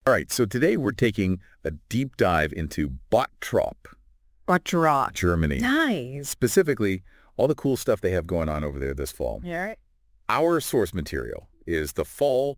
All right, so today we're taking a deep dive into Bottrop, Bottrop. Germany. Nice. Specifically, all the cool stuff they have going on over there this fall. All right. Our source material is the Fall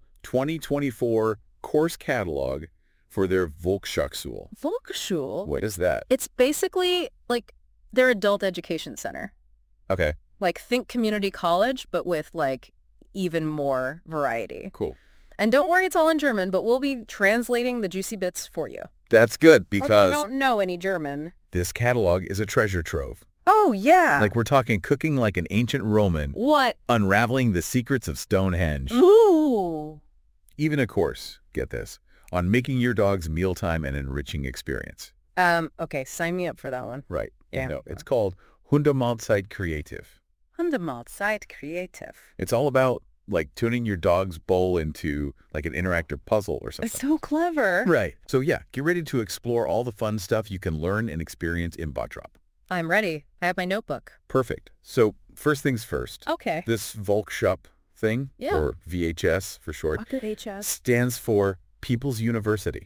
2024 course catalog for their Volkshochschule. Volksschule? What is that? It's basically like their adult education center. Okay, Like think community college, but with like even more variety. cool. And don't worry, it's all in German, but we'll be translating the juicy bits for you. That's good I because don't know any German. this catalog is a treasure trove. Oh, yeah. Like we're talking cooking like an ancient Roman, What? unraveling the secrets of Stonehenge. Ooh. Even a course, get this, on making your dog's mealtime an enriching experience. Okay, sign me up for that one. Right. Yeah. No, it's called Hundemahlzeit Creative. Hundemahlzeit Creative. It's all about like tuning your dog's bowl into like an interactive puzzle or something. It's so clever. Right. So yeah, get ready to explore all the fun stuff you can learn and experience in Bottrop. I'm ready. I have my notebook. Perfect. So first things first. Okay. This Volksshop thing, Yeah. or VHS for short, HS. stands for People's University.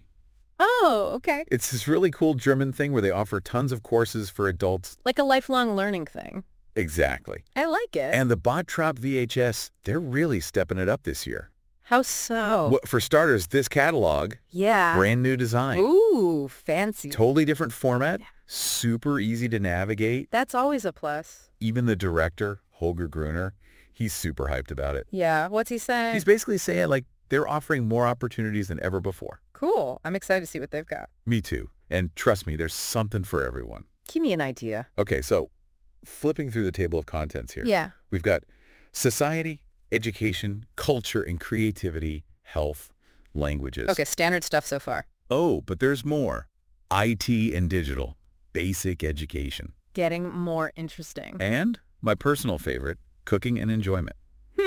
Oh, okay. It's this really cool German thing where they offer tons of courses for adults. Like a lifelong learning thing. Exactly. I like it. And the Bottrop VHS, they're really stepping it up this year. How so? Well, for starters, this catalog, Yeah. brand new design. Ooh, fancy. Totally different format, super easy to navigate. That's always a plus. Even the director, Holger Gruner, he's super hyped about it. Yeah. What's he saying? He's basically saying, like, they're offering more opportunities than ever before. Cool. I'm excited to see what they've got. Me too. And trust me, there's something for everyone. Give me an idea. Okay, so flipping through the table of contents here. Yeah. We've got society, education, culture and creativity, health, languages. Okay, standard stuff so far. Oh, but there's more. IT and digital, basic education. Getting more interesting. And my personal favorite, cooking and enjoyment.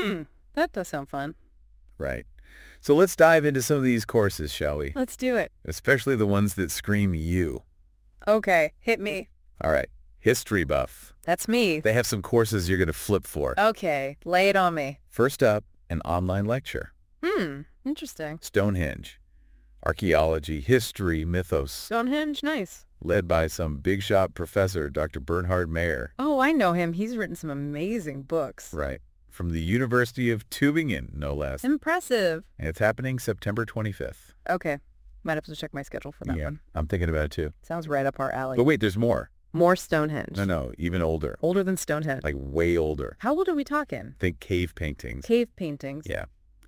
That does sound fun. Right. So let's dive into some of these courses, shall we? Let's do it. Especially the ones that scream you. Okay, hit me. All right. History buff. That's me. They have some courses you're going to flip for. Okay, lay it on me. First up, an online lecture. Interesting. Stonehenge. Archaeology, history, mythos. Stonehenge, nice. Led by some big shot professor, Dr. Bernhard Mayer. Oh, I know him. He's written some amazing books. Right. From the University of Tübingen, no less. Impressive. And it's happening September 25th. Okay, might have to check my schedule for that one. I'm thinking about it too. Sounds right up our alley. But wait, there's more. More Stonehenge. No, even older. Older than Stonehenge. Like way older. How old are we talking? Think cave paintings. Cave paintings. Yeah.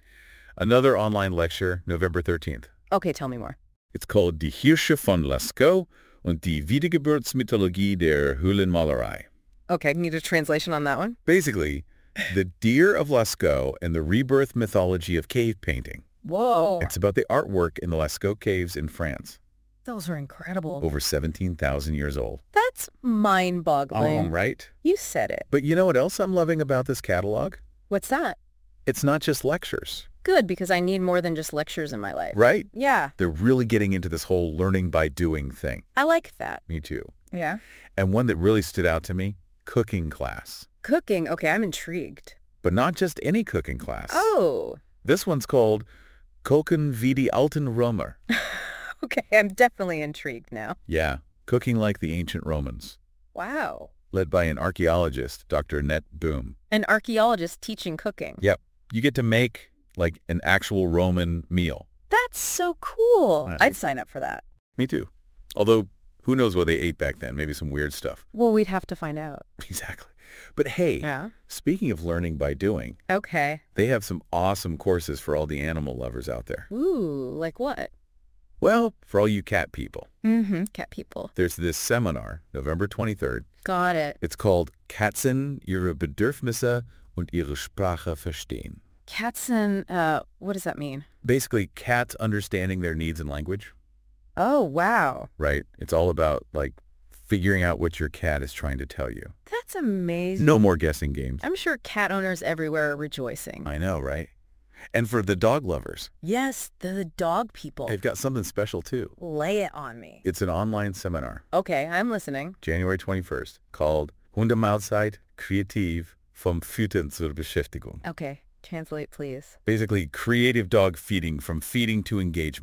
Another online lecture, November 13th. Okay, tell me more. It's called Die Hirsche von Lascaux und die Wiedergeburtsmythologie der Höhlenmalerei. Okay, need a translation on that one? Basically, the deer of Lascaux and the rebirth mythology of cave painting. Whoa. It's about the artwork in the Lascaux caves in France, Those are incredible. over 17,000 years old. That's mind-boggling. Right? You said it. But you know what else I'm loving about this catalog? What's that? It's not just lectures, Good, because I need more than just lectures in my life. right? Yeah, They're really getting into this whole learning by doing thing. I like that. Me too. Yeah. And one that really stood out to me, cooking class. Cooking. Okay, I'm intrigued. But not just any cooking class. Oh. This one's called Kochen wie die alten Römer. Okay, I'm definitely intrigued now. Yeah, cooking like the ancient Romans. Wow. Led by an archaeologist, Dr. Annette Boom. An archaeologist teaching cooking. Yep. You get to make like an actual Roman meal. That's so cool. Right. I'd sign up for that. Me too. Although, who knows what they ate back then? Maybe some weird stuff. Well, we'd have to find out. Exactly. But hey, Yeah. speaking of learning by doing, Okay. they have some awesome courses for all the animal lovers out there. Ooh, like what? Well, for all you cat people, Cat people. there's this seminar, November 23rd. Got it. It's called Katzen, ihre Bedürfnisse und ihre Sprache verstehen. Katzen, what does that mean? Basically, cats understanding their needs and language, Oh, wow. right? It's all about, like, figuring out what your cat is trying to tell you. That's amazing. No more guessing games. I'm sure cat owners everywhere are rejoicing. I know, right? And for the dog lovers, Yes, the dog people. they've got something special, too. Lay it on me. It's an online seminar, Okay, I'm listening. January 21st, called Hundemahlzeit Kreativ vom Füttern zur Beschäftigung. Okay, translate, please. Basically, creative dog feeding from feeding to engagement.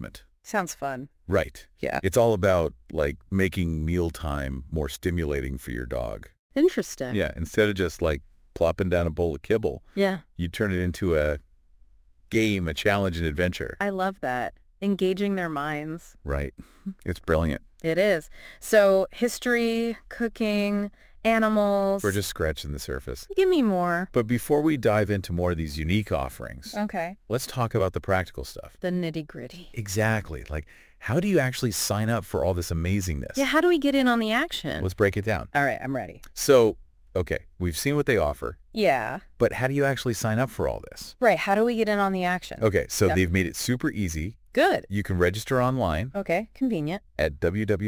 Sounds fun. Right. Yeah. It's all about, like, making mealtime more stimulating for your dog. Interesting. Yeah, instead of just, like, plopping down a bowl of kibble, Yeah. you turn it into a game, a challenge, an adventure. I love that. Engaging their minds. Right. It's brilliant. It is. So history, cooking, animals. We're just scratching the surface. Give me more. But before we dive into more of these unique offerings, Okay. let's talk about the practical stuff. The nitty-gritty. Exactly. Like, how do you actually sign up for all this amazingness? Yeah, how do we get in on the action? Let's break it down. All right, I'm ready. So, okay, we've seen what they offer, Yeah. but how do you actually sign up for all this? Right, how do we get in on the action? Okay, so Yep. they've made it super easy. Good. You can register online Okay, convenient. at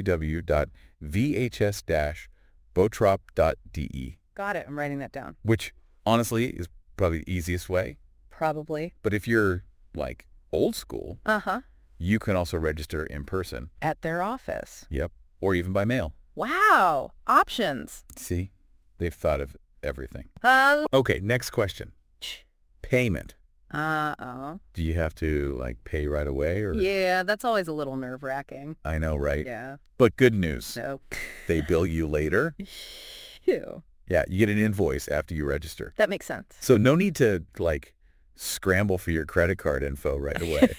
www.vhs-botrop.de, Got it. I'm writing that down. which honestly is probably the easiest way. Probably. But if you're, like, old school, Uh-huh. you can also register in person. At their office. Yep. Or even by mail. Wow. Options. See? They've thought of everything. Uh Okay, next question. Payment. Uh-oh. Do you have to, like, pay right away? Or Yeah, that's always a little nerve-wracking. I know, right? Yeah. But good news. No. They bill you later. Phew. Yeah, you get an invoice after you register. That makes sense. So no need to, like, scramble for your credit card info right away.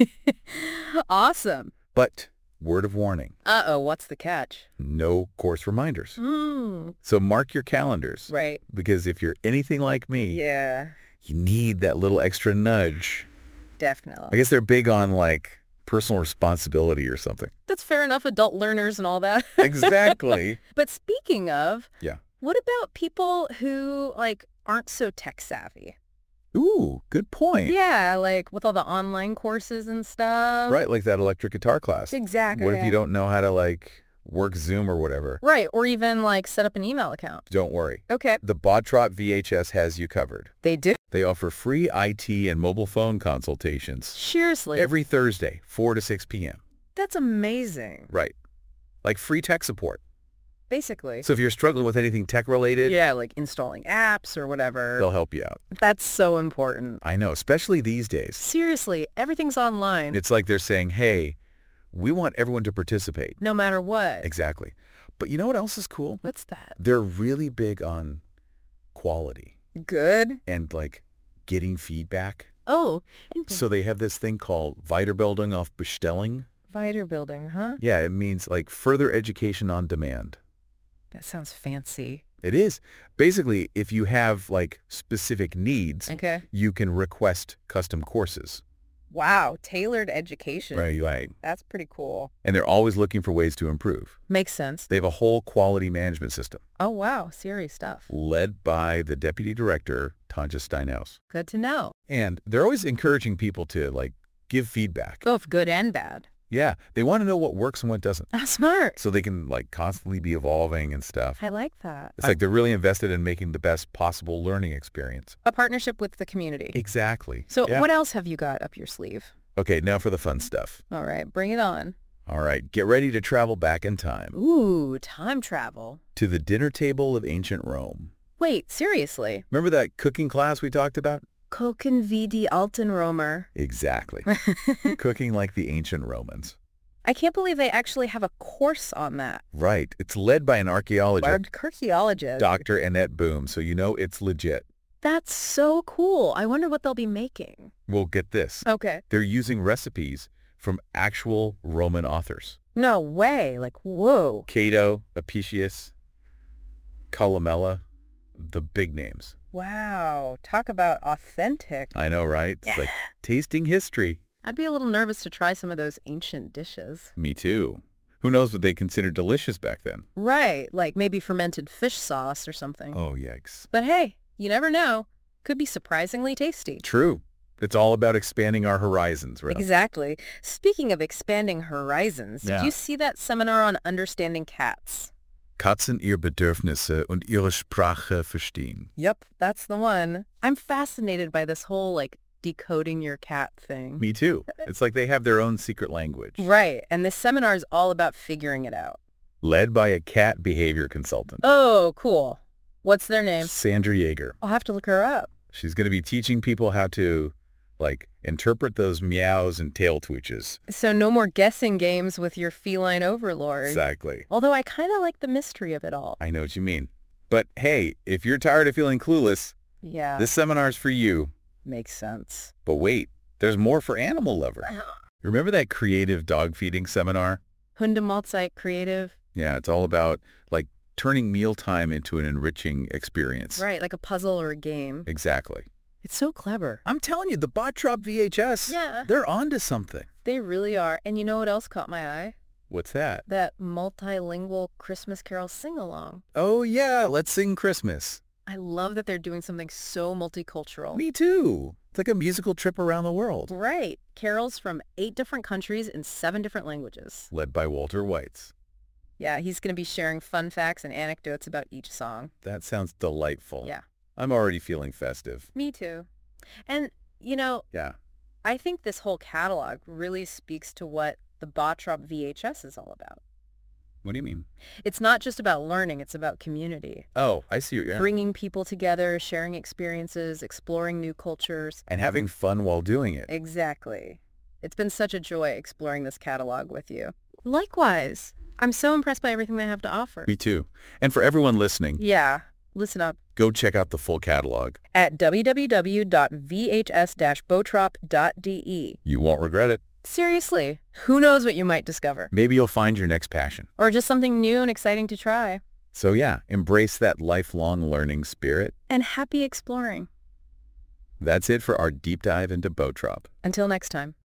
Awesome. But word of warning, Uh-oh, what's the catch? no course reminders. Mm. So mark your calendars. Right. Because if you're anything like me, Yeah, you need that little extra nudge. I definitely. guess they're big on, like, personal responsibility or something. That's fair enough, adult learners and all that. Exactly. But speaking of, Yeah. what about people who, like, aren't so tech savvy? Ooh, good point. Yeah, like with all the online courses and stuff. Right, like that electric guitar class. Exactly. What if you don't know how to, like, work Zoom or whatever? Right, or even, like, set up an email account. Don't worry. Okay. The Botrop VHS has you covered. They do. They offer free IT and mobile phone consultations Seriously. every Thursday, 4 to 6 p.m. That's amazing. Right. Like free tech support. Basically. So if you're struggling with anything tech-related, Yeah, like installing apps or whatever. they'll help you out. That's so important. I know, especially these days. Seriously, everything's online. It's like they're saying, hey, we want everyone to participate. No matter what. Exactly. But you know what else is cool? What's that? They're really big on quality Good. and, like, getting feedback. Oh, So they have this thing called Weiterbildung auf Bestellung. Weiterbildung, huh? Yeah, it means, like, further education on demand. That sounds fancy. It is. Basically, if you have, like, specific needs, Okay. you can request custom courses. Wow, tailored education. Right. That's pretty cool. And they're always looking for ways to improve. Makes sense. They have a whole quality management system Oh, wow, serious stuff. led by the deputy director, Tanja Steinhaus. Good to know. And they're always encouraging people to, like, give feedback. Both good and bad. Yeah, they want to know what works and what doesn't. That's smart. So they can, like, constantly be evolving and stuff. I like that. It's like they're really invested in making the best possible learning experience. A partnership with the community. Exactly. So Yeah. what else have you got up your sleeve? Okay, now for the fun stuff. All right, bring it on. All right, get ready to travel back in time Ooh, time travel. to the dinner table of ancient Rome. Wait, seriously? Remember that cooking class we talked about? Kochen wie die alten Römer. Exactly. Cooking like the ancient Romans. I can't believe they actually have a course on that. Right. It's led by an archaeologist, Archaeologist. Dr. Annette Boom, so you know it's legit. That's so cool. I wonder what they'll be making. Well, get this. Okay. They're using recipes from actual Roman authors. No way. Like, whoa. Cato, Apicius, Columella, the big names. Wow. Talk about authentic. I know, right? It's like tasting history. I'd be a little nervous to try some of those ancient dishes. Me too. Who knows what they considered delicious back then? Right. Like maybe fermented fish sauce or something. Oh, yikes. But hey, you never know. Could be surprisingly tasty. True. It's all about expanding our horizons, right? Exactly. Speaking of expanding horizons, Yeah. did you see that seminar on understanding cats? Katzen ihr Bedürfnisse und ihre Sprache verstehen. Yep, that's the one. I'm fascinated by this whole, like, decoding your cat thing. Me too. It's like they have their own secret language. Right, and this seminar is all about figuring it out. Led by a cat behavior consultant, Oh, cool. What's their name? Sandra Yeager. I'll have to look her up. She's going to be teaching people how to, like, Interpret those meows and tail twitches. So no more guessing games with your feline overlord. Exactly. Although I kind of like the mystery of it all. I know what you mean. But hey, if you're tired of feeling clueless, Yeah, this seminar's for you. makes sense. But wait, there's more for animal lovers. Remember that creative dog feeding seminar? Hundemalzeit Creative. Yeah, it's all about, like, turning mealtime into an enriching experience. Right, like a puzzle or a game. Exactly. It's so clever. I'm telling you, the Bottrop VHS, Yeah. they're onto something. They really are. And you know what else caught my eye? What's that? That multilingual Christmas Carol sing-along. Oh, yeah, let's sing Christmas. I love that they're doing something so multicultural. Me too. It's like a musical trip around the world. Right. Carols from 8 different countries in 7 different languages. Led by Walter Weitz. Yeah, he's going to be sharing fun facts and anecdotes about each song. That sounds delightful. Yeah. I'm already feeling festive. Me too. And, you know, Yeah. I think this whole catalog really speaks to what the Bottrop VHS is all about. What do you mean? It's not just about learning, it's about community. Oh, I see what you're... Bringing people together, sharing experiences, exploring new cultures. And having fun while doing it. Exactly. It's been such a joy exploring this catalog with you. Likewise. I'm so impressed by everything they have to offer. Me too. And for everyone listening, Yeah. Listen up. go check out the full catalog. At www.vhs-botrop.de. You won't regret it. Seriously, who knows what you might discover? Maybe you'll find your next passion. Or just something new and exciting to try. So yeah, embrace that lifelong learning spirit. And happy exploring. That's it for our deep dive into Bottrop. Until next time.